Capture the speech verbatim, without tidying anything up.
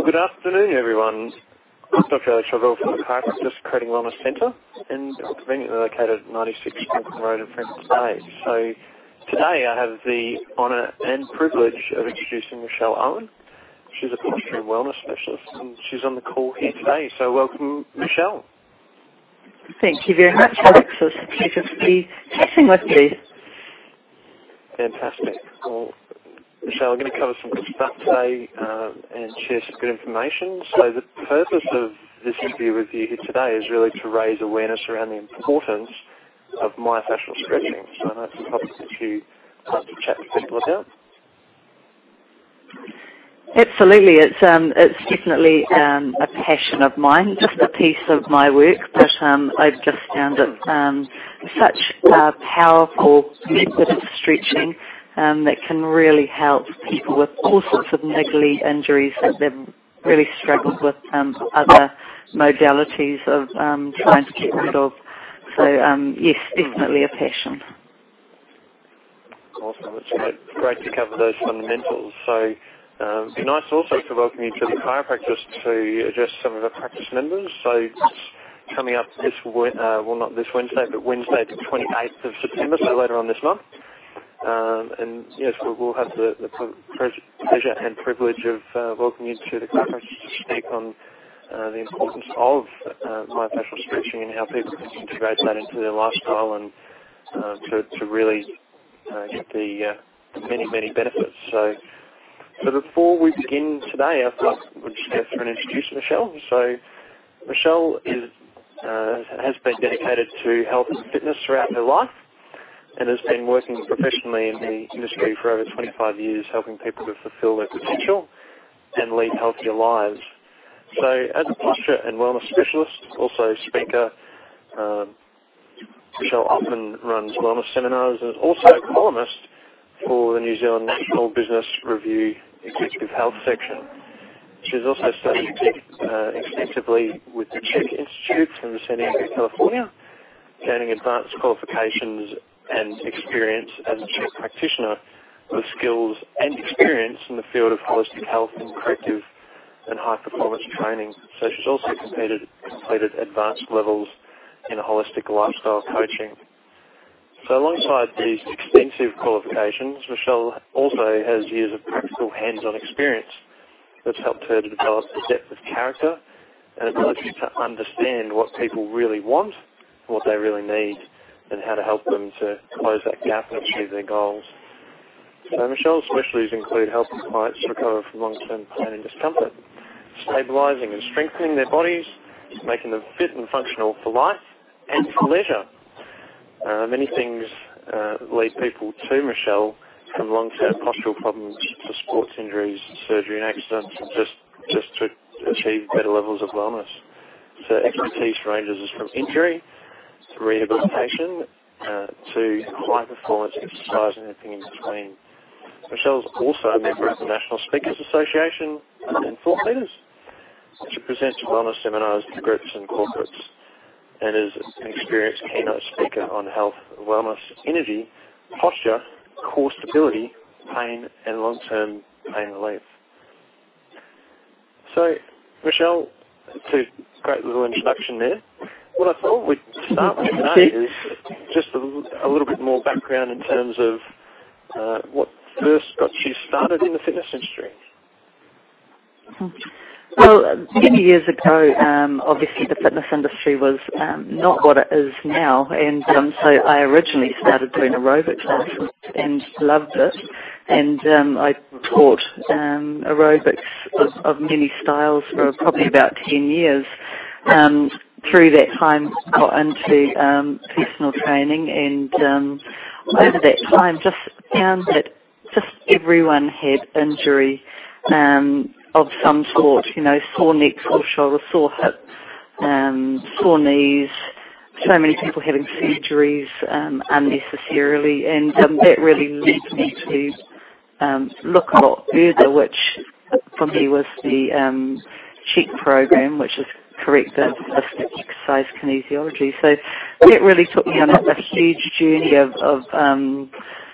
Well, good afternoon, everyone. I'm Doctor Alex Revell from the Chiropractic Creating Wellness Centre, and conveniently located at ninety-six Franklin Road in Franklin Bay. So today I have the honour and privilege of introducing Michelle Owen. She's a posture and wellness specialist, and she's on the call here today. So welcome, Michelle. Thank you very much, Alex. It's a pleasure to be chatting with you. Fantastic. Well, Michelle, I'm going to cover some good stuff today um, and share some good information. So the purpose of this interview with you here today is really to raise awareness around the importance of myofascial stretching. So I know it's a topic that you like to chat to people about. Absolutely, it's um, it's definitely um, a passion of mine, just a piece of my work, but um, I've just found it um, such a powerful method of stretching um, that can really help people with all sorts of niggly injuries that they've really struggled with um, other modalities of um, trying to get rid of. So um, yes, definitely a passion. Awesome, it's great, great to cover those fundamentals. So Um, it'd be nice also to welcome you to the chiropractist to address some of our practice members. So it's coming up this, uh, well not this Wednesday, but Wednesday the twenty-eighth of September, so later on this month. Um, and yes, we'll, we'll have the, the pleasure and privilege of uh, welcoming you to the chiropractist to speak on uh, the importance of uh, myofascial stretching and how people can integrate that into their lifestyle and uh, to, to really uh, get the, uh, the many, many benefits. So So before we begin today, I thought we'd just go through and introduce Michelle. So Michelle is, uh, has been dedicated to health and fitness throughout her life and has been working professionally in the industry for over twenty-five years, helping people to fulfill their potential and lead healthier lives. So as a posture and wellness specialist, also speaker, um, Michelle often runs wellness seminars and is also a columnist for the New Zealand National Business Review Executive Health section. She's also studied uh, extensively with the CHEK Institute from San Diego, California, gaining advanced qualifications and experience as a CHEK practitioner with skills and experience in the field of holistic health and corrective and high-performance training. So she's also completed, completed advanced levels in holistic lifestyle coaching. So alongside these extensive qualifications, Michelle also has years of practical hands-on experience that's helped her to develop a depth of character and ability to understand what people really want, what they really need, and how to help them to close that gap and achieve their goals. So Michelle's specialties include helping clients recover from long-term pain and discomfort, stabilising and strengthening their bodies, making them fit and functional for life and for leisure. Uh, many things uh, lead people to Michelle, from long-term postural problems to sports injuries, surgery and accidents, and just, just to achieve better levels of wellness. So expertise ranges from injury to rehabilitation uh, to high-performance exercise and everything in between. Michelle's also a member of the National Speakers Association and Thought Leaders. She presents wellness seminars to groups and corporates, and is an experienced keynote speaker on health, wellness, energy, posture, core stability, pain, and long-term pain relief. So, Michelle, to great little introduction there. What I thought we'd start with today is just a, a little bit more background in terms of uh, what first got you started in the fitness industry. Well, many years ago, um, obviously the fitness industry was um, not what it is now, and um, so I originally started doing aerobic classes and loved it, and um, I taught um, aerobics of, of many styles for probably about ten years. Um, through that time, got into um, personal training, and um, over that time just found that just everyone had injury um, of some sort, you know, sore neck, sore shoulder, sore hip, um, sore knees, so many people having surgeries um, unnecessarily, and um, that really led me to um, look a lot further, which for me was the um, CHEK program, which is corrective holistic exercise kinesiology. So that really took me on a, a huge journey of, of um,